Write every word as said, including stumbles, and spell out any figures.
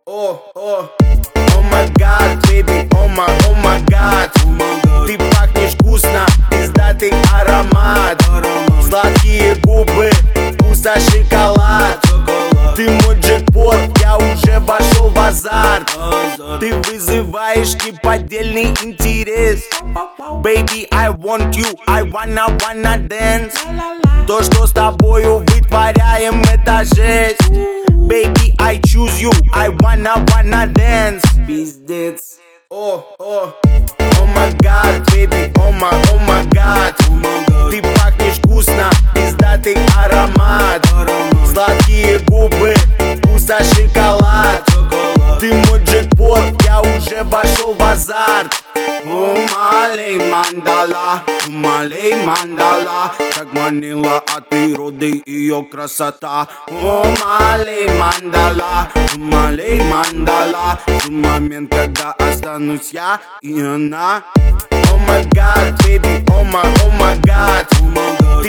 О, о, о май гад, baby, о май, о май гад. Ты пахнешь вкусно, пиздатый аромат. Сладкие губы, вкуса шоколад. Ты мой джекпот, я уже вошел в азарт. Ты вызываешь неподдельный интерес. Baby, I want you, I wanna, wanna dance. То, что с тобою вытворяем, это жесть. Baby, I choose you, I wanna, wanna dance. Пиздец. О, о, о май гад, baby, о май, о май гад. Ты пахнешь вкусно, пиздатый аромат. Сладкие губы, вкуса шоколад. Ты мой джекпот, я уже вошел в азарт. О, малей мандала, малей мандала. Так манила от природы ее красота. О, малей мандала, малей мандала. В момент, когда останусь я и она. О май гад, baby, о май, о май гад.